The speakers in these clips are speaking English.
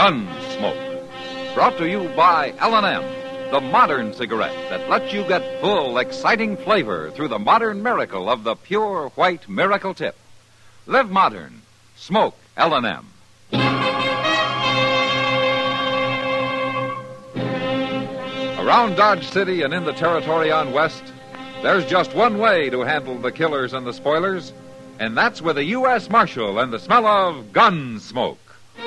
Gunsmoke. Brought to you by L&M, the modern cigarette that lets you get full, exciting flavor through the modern miracle of the pure white Miracle Tip. Live modern. Smoke L&M. Around Dodge City and in the territory on West, there's just one way to handle the killers and the spoilers, and that's with a U.S. Marshal and the smell of gun smoke.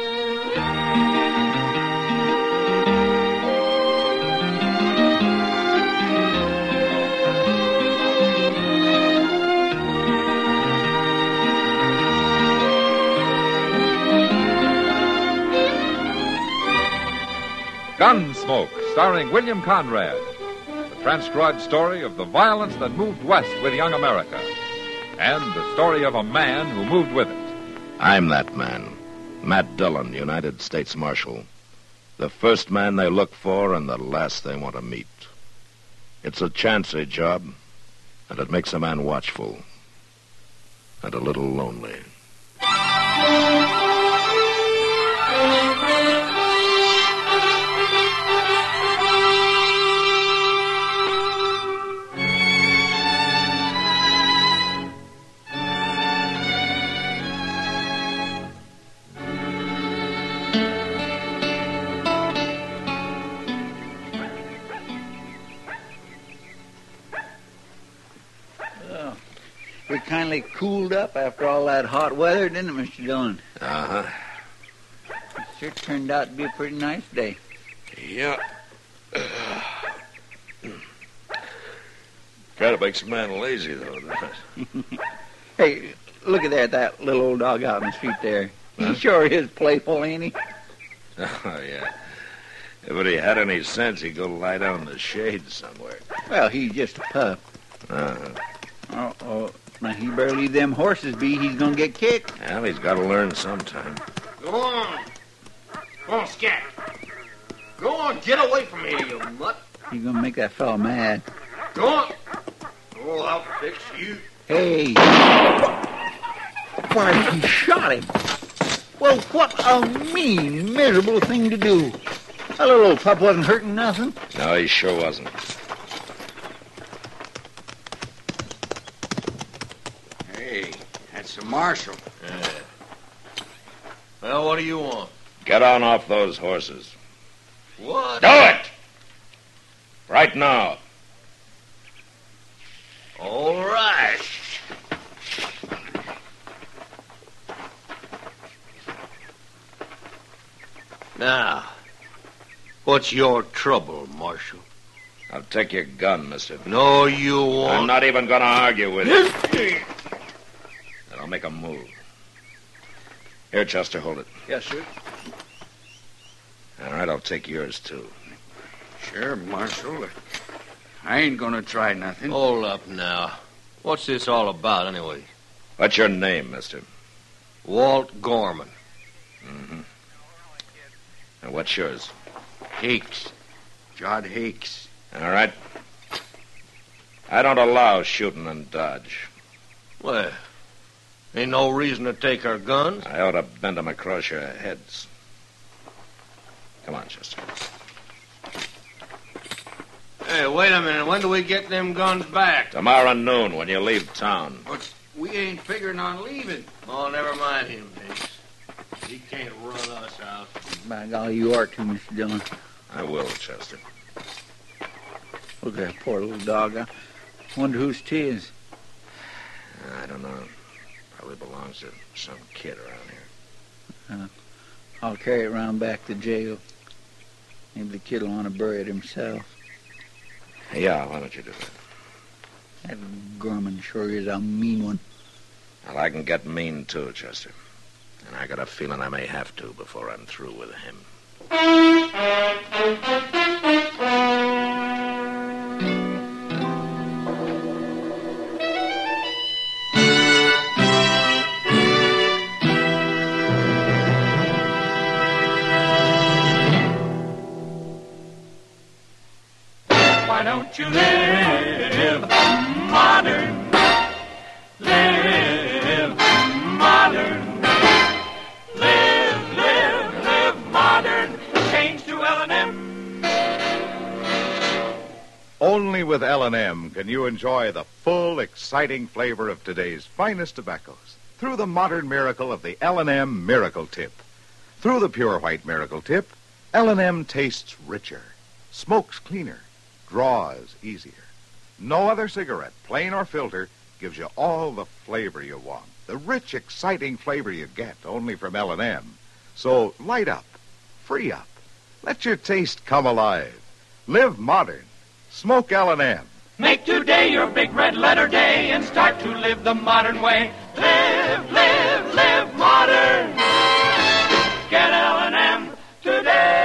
Gunsmoke, starring William Conrad. The transcribed story of the violence that moved west with young America. And the story of a man who moved with it. I'm that man. Matt Dillon, United States Marshal. The first man they look for and the last they want to meet. It's a chancy job, and it makes a man watchful. And a little lonely. We kindly cooled up after all that hot weather, didn't it, Mr. Dillon? Uh-huh. It sure turned out to be a pretty nice day. Yeah. Kind of makes a man lazy, though, doesn't it? Hey, look at that little old dog out in the street there. He sure is playful, ain't he? Oh, yeah. If he had any sense, he'd go lie down in the shade somewhere. Well, he's just a pup. Uh-huh. Oh, now he better leave them horses be. He's gonna get kicked. Well, he's got to learn sometime. Go on. Go on, scat. Go on, get away from me, you mutt. He's gonna make that fellow mad. Go on. Oh, I'll fix you. Hey. Why, he shot him. Well, what a mean, miserable thing to do. That little old pup wasn't hurting nothing. No, he sure wasn't. Hey, that's the marshal. Yeah. Well, what do you want? Get on off those horses. What? Do it! Right now. All right. Now, what's your trouble, Marshal? I'll take your gun, mister. No, you won't. I'm not even going to argue with you. Then I'll make a move. Here, Chester, hold it. Yes, sir. All right, I'll take yours, too. Sure, Marshal. I ain't gonna try nothing. Hold up now. What's this all about, anyway? What's your name, mister? Walt Gorman. Mm-hmm. And what's yours? Hakes. Jod Hakes. All right. I don't allow shooting in Dodge. Well, ain't no reason to take our guns. I ought to bend them across your heads. Come on, Chester. Hey, wait a minute. When do we get them guns back? Tomorrow noon when you leave town. But we ain't figuring on leaving. Oh, never mind him, Hicks. He can't run us out. By golly, you are too, Mr. Dillon. I will, Chester. Look at that poor little dog. I wonder whose 'tis. I don't know. Probably belongs to some kid around here. I'll carry it round back to jail. Maybe the kid will want to bury it himself. Yeah, why don't you do that? That Gorman sure is a mean one. Well, I can get mean, too, Chester. And I got a feeling I may have to before I'm through with him. Why don't you live modern? Live modern. Live modern. Only with L&M can you enjoy the full, exciting flavor of today's finest tobaccos through the modern miracle of the L&M Miracle Tip. Through the pure white Miracle Tip, L&M tastes richer, smokes cleaner, draws easier. No other cigarette, plain or filter, gives you all the flavor you want. The rich, exciting flavor you get only from L&M. So light up, free up, let your taste come alive. Live modern. Smoke L&M. Make today your big red letter day and start to live the modern way. Live, live, live modern. Get L&M today.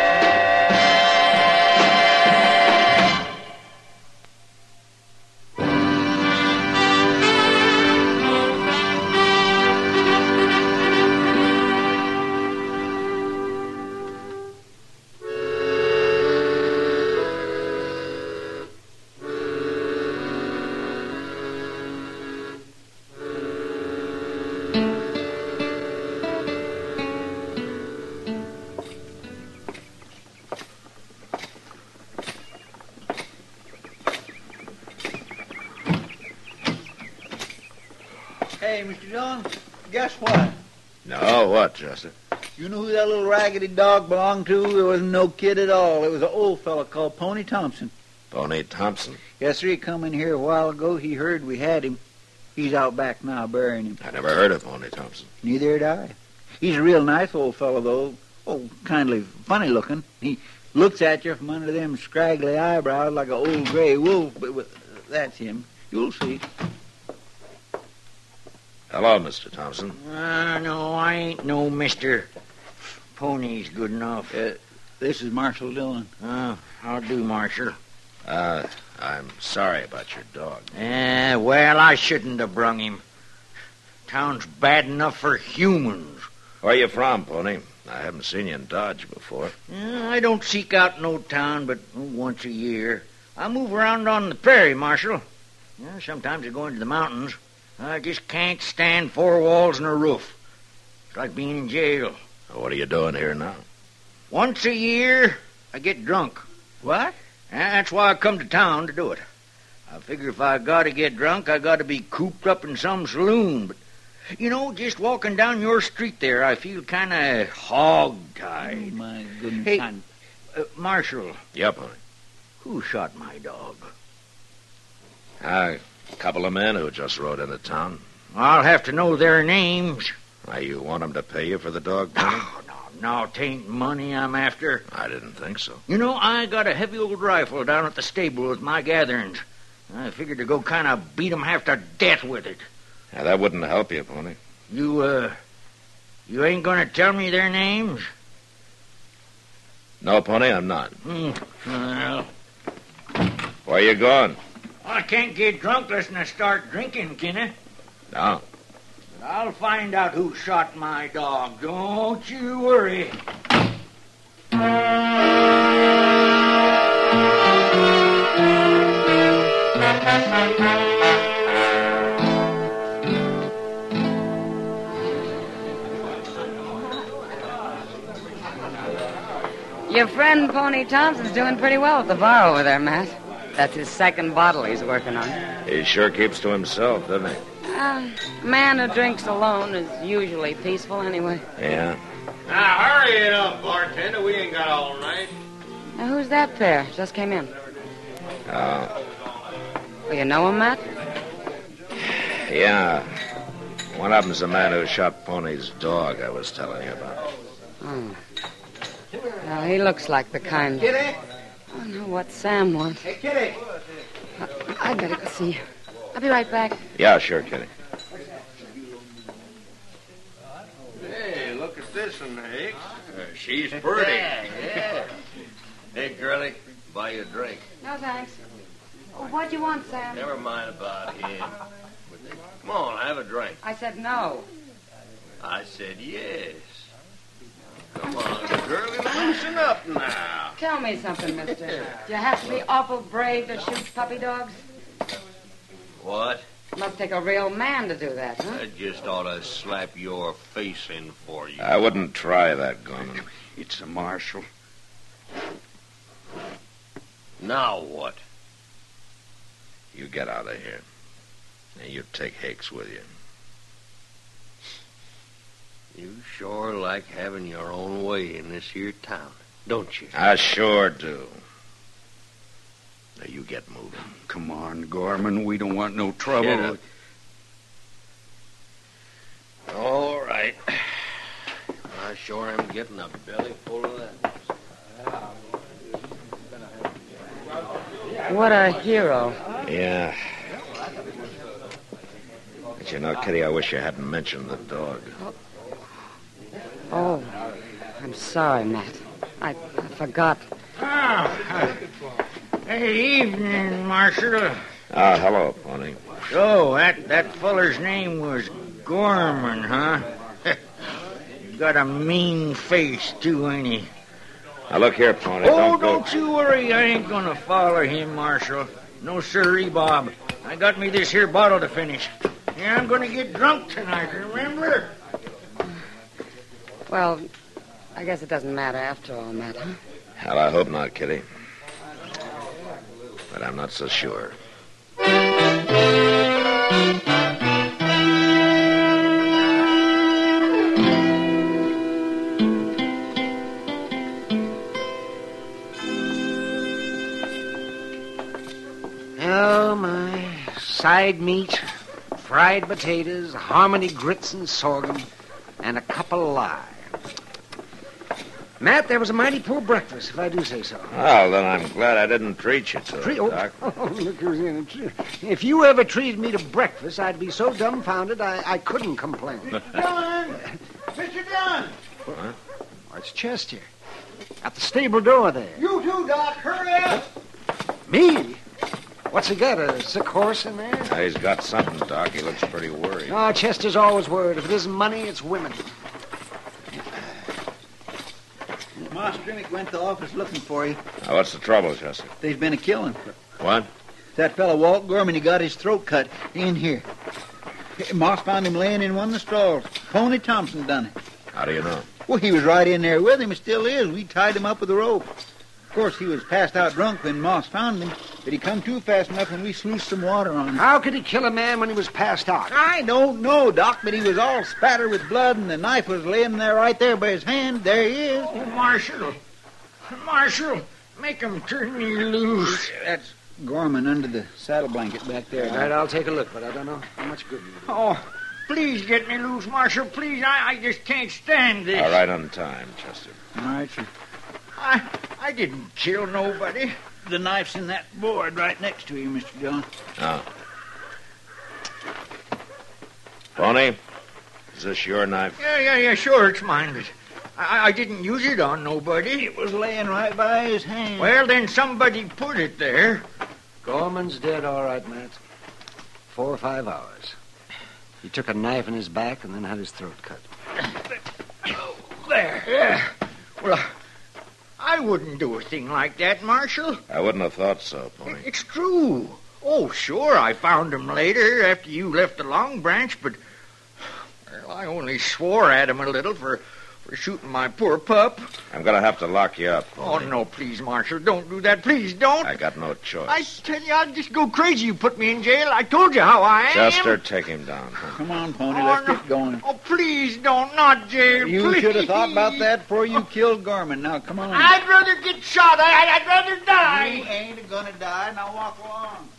Hey, Mr. Dillon, guess what? No, what, Chester? You know who that little raggedy dog belonged to? It wasn't no kid at all. It was an old fella called Pony Thompson. Pony Thompson? Yes, sir. He come in here a while ago. He heard we had him. He's out back now burying him. I never heard of Pony Thompson. Neither had I. He's a real nice old fellow, though. Oh, kindly funny looking. He looks at you from under them scraggly eyebrows like an old gray wolf, but that's him. You'll see. Hello, Mr. Thompson. No, I ain't no Mr. Pony's good enough. This is Marshal Dillon. How do, Marshal? I'm sorry about your dog. Well, I shouldn't have brung him. Town's bad enough for humans. Where you from, Pony? I haven't seen you in Dodge before. I don't seek out no town but once a year. I move around on the prairie, Marshal. Sometimes I go into the mountains. I just can't stand four walls and a roof. It's like being in jail. What are you doing here now? Once a year, I get drunk. What? That's why I come to town to do it. I figure if I got to get drunk, I got to be cooped up in some saloon. But, just walking down your street there, I feel kind of hog-tied. Oh, my goodness. Hey, Marshal. Yeah, Pony. Who shot my dog? A couple of men who just rode into town. I'll have to know their names. Why, you want them to pay you for the dog, Pony? No, 'tain't money I'm after. I didn't think so. I got a heavy old rifle down at the stable with my gatherings. I figured to go kind of beat 'em half to death with it. Yeah, that wouldn't help you, Pony. You ain't gonna tell me their names? No, Pony, I'm not. Well, Where you going? I can't get drunk unless I start drinking, can I? No. But I'll find out who shot my dog. Don't you worry. Your friend Pony Thompson's doing pretty well at the bar over there, Matt. That's his second bottle he's working on. He sure keeps to himself, doesn't he? A man who drinks alone is usually peaceful anyway. Yeah. Now, hurry it up, bartender. We ain't got all night. Now, who's that pair? Just came in. Oh. Well, you know him, Matt? Yeah. One of them's the man who shot Pony's dog I was telling you about. Oh. Well, he looks like the kind... Kitty? I don't know what Sam wants. Hey, Kitty. I better go see you. I'll be right back. Yeah, sure, Kitty. Hey, look at this one, Hicks. She's pretty. Yeah. Hey, girlie, buy you a drink. No, thanks. Oh, what'd you want, Sam? Never mind about him. Come on, have a drink. I said no. I said yes. Come on, girlie, loosen up now. Tell me something, mister. Do you have to be awful brave to shoot puppy dogs? What? Must take a real man to do that, huh? I just ought to slap your face in for you. I wouldn't try that, Gorman. It's a marshal. Now what? You get out of here. And you take Hicks with you. You sure like having your own way in this here town, don't you? I sure do. Now, you get moving. Come on, Gorman. We don't want no trouble. Get up. All right. I sure am getting a belly full of that. What a hero. Yeah. But you know, Kitty, I wish you hadn't mentioned the dog. Oh, I'm sorry, Matt. I forgot. Hey, evening, Marshal. Hello, Pony. So, that feller's name was Gorman, huh? Got a mean face, too, ain't he? Now, look here, Pony. Don't you worry. I ain't gonna follow him, Marshal. No sirree, Bob. I got me this here bottle to finish. Yeah, I'm gonna get drunk tonight, remember? Well, I guess it doesn't matter after all, Matt, huh? Hell, I hope not, Kitty. But I'm not so sure. Oh, my. Side meat, fried potatoes, Harmony grits and sorghum, and a cup of lye. Matt, that was a mighty poor breakfast, if I do say so. Well, then I'm glad I didn't treat you to it, Doc. Look who's in it. If you ever treated me to breakfast, I'd be so dumbfounded I couldn't complain. Mr. Dillon! Mr. Dillon! What? Oh, it's Chester. At the stable door there. You too, Doc. Hurry up! Me? What's he got, a sick horse in there? Now, he's got something, Doc. He looks pretty worried. Oh, Chester's always worried. If it isn't money, it's women. Ma Strinnick went to the office looking for you. Now, what's the trouble, Chester? There's been a killing. What? That fellow Walt Gorman, he got his throat cut in here. Moss found him laying in one of the stalls. Pony Thompson done it. How do you know? Well, he was right in there with him. He still is. We tied him up with a rope. Of course, he was passed out drunk when Moss found him, but he come to fast enough when we sluiced some water on him. How could he kill a man when he was passed out? I don't know, Doc, but he was all spattered with blood, and the knife was laying there right there by his hand. There he is. Oh, Marshal, make him turn me loose. That's Gorman under the saddle blanket back there. All right, I'll take a look, but I don't know how much good you do. Oh, please get me loose, Marshal. Please, I just can't stand this. All right, on time, Chester. All right, sir. I didn't kill nobody. The knife's in that board right next to you, Mr. Dillon. Oh. Pony, is this your knife? Yeah, sure, it's mine, but I didn't use it on nobody. It was laying right by his hand. Well, then somebody put it there. Gorman's dead, all right, Matt. 4 or 5 hours. He took a knife in his back and then had his throat cut. There. Yeah. Well, I wouldn't do a thing like that, Marshal. I wouldn't have thought so, Pony. It's true. Oh, sure, I found him later after you left the Long Branch, but well, I only swore at him a little for shooting my poor pup. I'm going to have to lock you up, Oh, Pony. no, please, Marshal, don't do that. Please, don't. I got no choice. I tell you, I'll just go crazy. You put me in jail. I told you how I am. Chester, take him down. Come on, Pony, let's get going. Oh, please don't. Not jail, You please. should have thought about that before you killed Gorman. Now, come on. I'd rather get shot. I'd rather die. You ain't gonna die. Now walk along.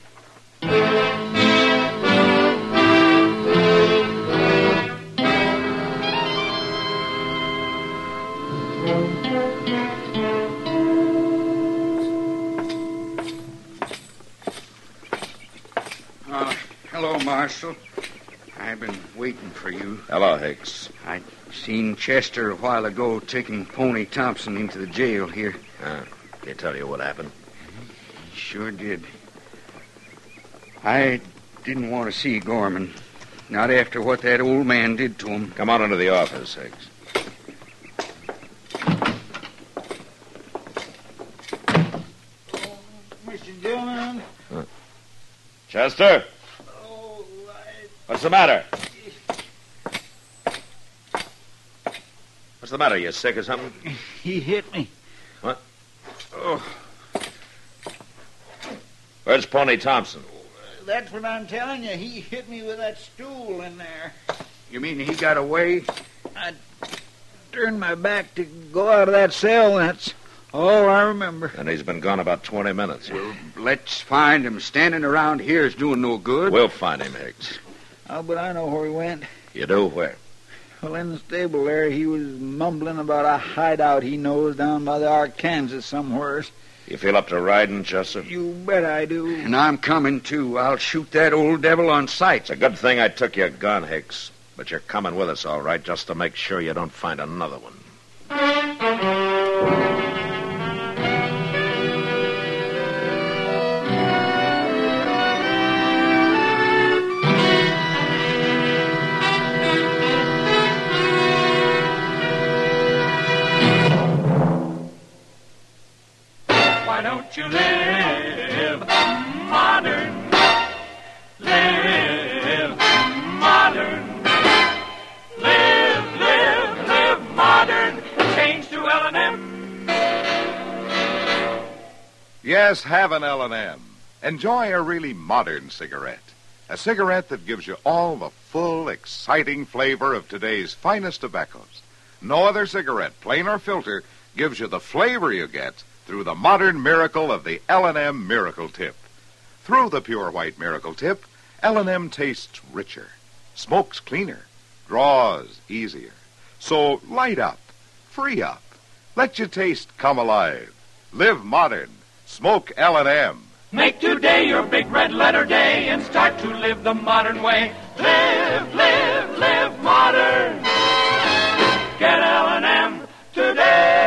Hello, Marshal. I've been waiting for you. Hello, Hicks. I seen Chester a while ago taking Pony Thompson into the jail here. Can he tell you what happened? He sure did. I didn't want to see Gorman. Not after what that old man did to him. Come on into the office, Hicks. Mr. Dillon. Chester? What's the matter? What's the matter? You sick or something? He hit me. What? Oh. Where's Pony Thompson? that's what I'm telling you. He hit me with that stool in there. You mean he got away? I turned my back to go out of that cell. That's all I remember. And he's been gone about 20 minutes. Well, let's find him. Standing around here is doing no good. We'll find him, Hicks. Oh, but I know where he went. You do? Where? Well, in the stable there, he was mumbling about a hideout he knows down by the Arkansas somewheres. You feel up to riding, Chester? You bet I do. And I'm coming, too. I'll shoot that old devil on sight. It's a good thing I took your gun, Hicks. But you're coming with us, all right, just to make sure you don't find another one. Why don't you live modern? Live modern. Live modern. Change to L&M. Yes, have an L&M. Enjoy a really modern cigarette. A cigarette that gives you all the full, exciting flavor of today's finest tobaccos. No other cigarette, plain or filter, gives you the flavor you get through the modern miracle of the L&M Miracle Tip. Through the pure white Miracle Tip, L&M tastes richer, smokes cleaner, draws easier. So light up, free up, let your taste come alive. Live modern, smoke L&M. Make today your big red letter day and start to live the modern way. Live modern. Get L&M today.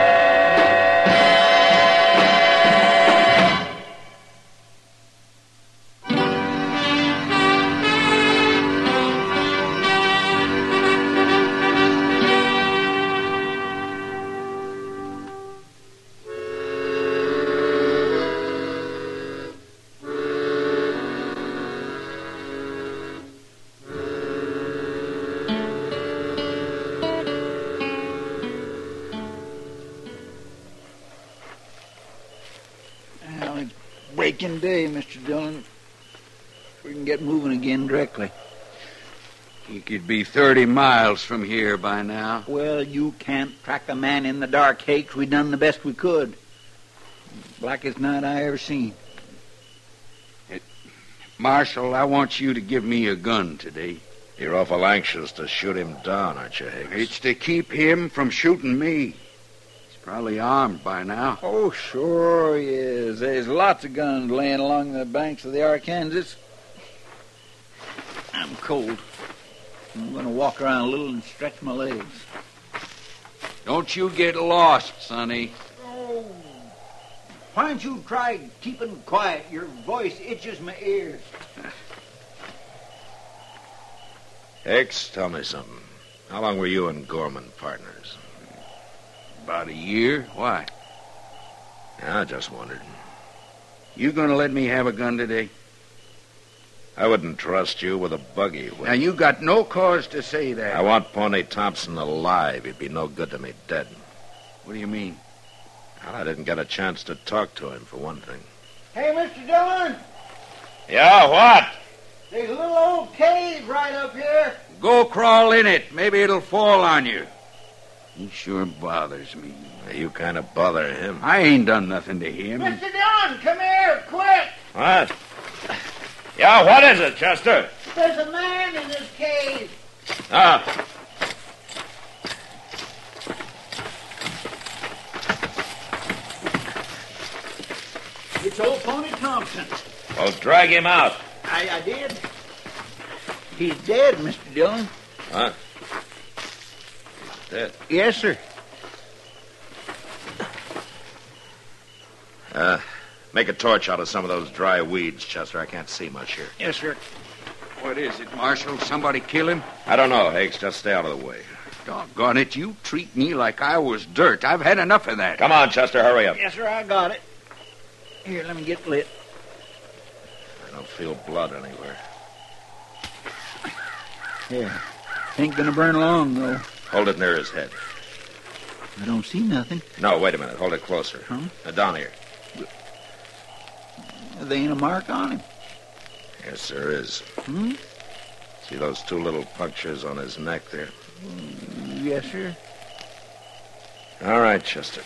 Well, it's breaking day, Mr. Dillon. We can get moving again directly. He could be 30 miles from here by now. Well, you can't track a man in the dark, Hakes. We done the best we could. Blackest night I ever seen. Marshal, I want you to give me a gun today. You're awful anxious to shoot him down, aren't you, Hicks? It's to keep him from shooting me. He's probably armed by now. Oh, sure he is. There's lots of guns laying along the banks of the Arkansas. I'm cold. I'm going to walk around a little and stretch my legs. Don't you get lost, Sonny. Oh, why don't you try keeping quiet? Your voice itches my ears. Hicks, tell me something. How long were you and Gorman partners? About a year. Why? I just wondered. You gonna let me have a gun today? I wouldn't trust you with a buggy. Now, you got no cause to say that. I want Pony Thompson alive. He'd be no good to me dead. What do you mean? Well, I didn't get a chance to talk to him, for one thing. Hey, Mr. Dillon, Yeah, what? there's a little old cave right up here. Go crawl in it. Maybe it'll fall on you. He sure bothers me. You kind of bother him. I ain't done nothing to him. Mr. Dillon, come here, quick. What? Yeah, what is it, Chester? There's a man in this cave. Ah. It's old Pony Thompson. Well, drag him out. I did. He's dead, Mr. Dillon. Huh? He's dead. Yes, sir. Make a torch out of some of those dry weeds, Chester. I can't see much here. Yes, sir. What is it, Marshal? Somebody kill him? I don't know, Hicks. Just stay out of the way. Doggone it, you treat me like I was dirt. I've had enough of that. Come on, Chester, hurry up. Yes, sir, I got it. Here, let me get lit. I don't feel blood anywhere. Yeah. Ain't gonna burn long, though. Hold it near his head. I don't see nothing. No, wait a minute. Hold it closer. Huh? Down here. There ain't a mark on him. Yes, there is. Hmm? See those two little punctures on his neck there? Yes, sir. All right, Chester.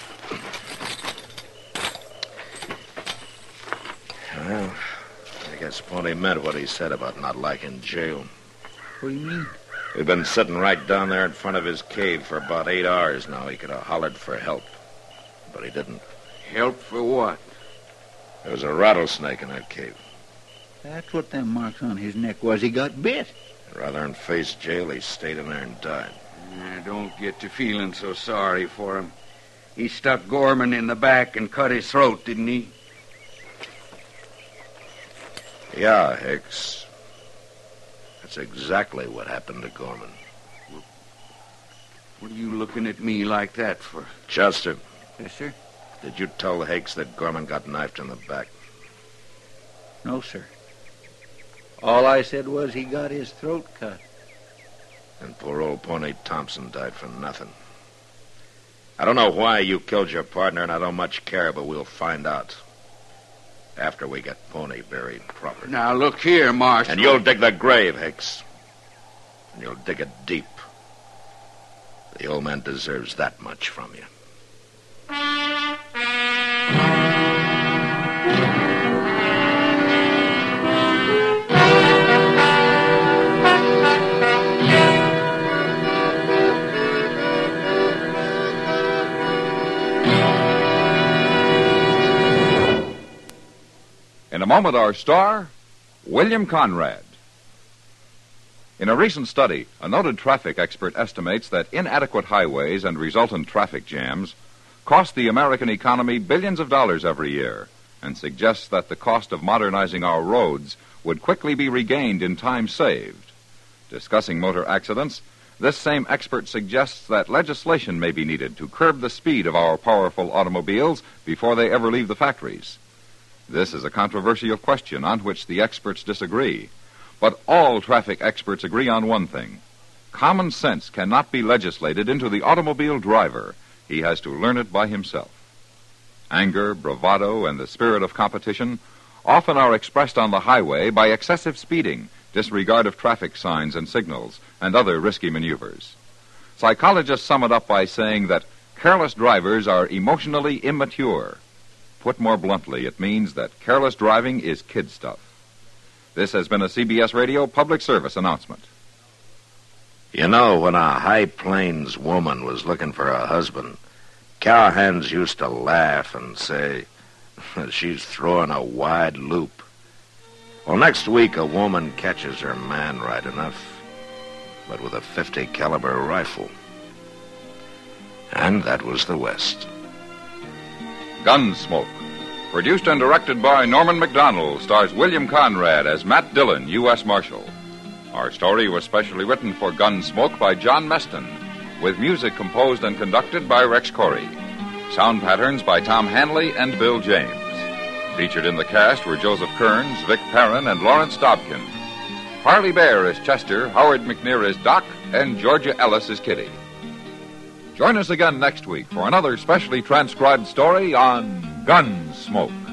Well, I guess Pony meant what he said about not liking jail. What do you mean? We've been sitting right down there in front of his cave for about 8 hours now. He could have hollered for help, but he didn't. Help for what? There was a rattlesnake in that cave. That's what them marks on his neck was. He got bit. Rather than face jail, he stayed in there and died. I don't get to feeling so sorry for him. He stuck Gorman in the back and cut his throat, didn't he? Yeah, Hicks. That's exactly what happened to Gorman. What are you looking at me like that for? Chester. Yes, sir. Did you tell Hicks that Gorman got knifed in the back? No, sir. All I said was he got his throat cut. And poor old Pony Thompson died for nothing. I don't know why you killed your partner, and I don't much care, but we'll find out. After we get Pony buried properly. Now, look here, Marshal. And you'll dig the grave, Hicks. And you'll dig it deep. The old man deserves that much from you. In a moment, our star, William Conrad. In a recent study, a noted traffic expert estimates that inadequate highways and resultant traffic jams cost the American economy billions of dollars every year, and suggests that the cost of modernizing our roads would quickly be regained in time saved. Discussing motor accidents, this same expert suggests that legislation may be needed to curb the speed of our powerful automobiles before they ever leave the factories. This is a controversial question on which the experts disagree. But all traffic experts agree on one thing. Common sense cannot be legislated into the automobile driver. He has to learn it by himself. Anger, bravado, and the spirit of competition often are expressed on the highway by excessive speeding, disregard of traffic signs and signals, and other risky maneuvers. Psychologists sum it up by saying that careless drivers are emotionally immature. Put more bluntly, it means that careless driving is kid stuff. This has been a CBS Radio public service announcement. You know, when a High Plains woman was looking for a husband, cowhands used to laugh and say, she's throwing a wide loop. Well, next week, a woman catches her man right enough, but with a .50 caliber rifle. And that was the West. Gunsmoke. Produced and directed by Norman MacDonald, stars William Conrad as Matt Dillon, U.S. Marshal. Our story was specially written for Gunsmoke by John Meston, with music composed and conducted by Rex Corey. Sound patterns by Tom Hanley and Bill James. Featured in the cast were Joseph Kearns, Vic Perrin, and Lawrence Dobkin. Parley Bear is Chester, Howard McNear is Doc, and Georgia Ellis is Kitty. Join us again next week for another specially transcribed story on Gunsmoke.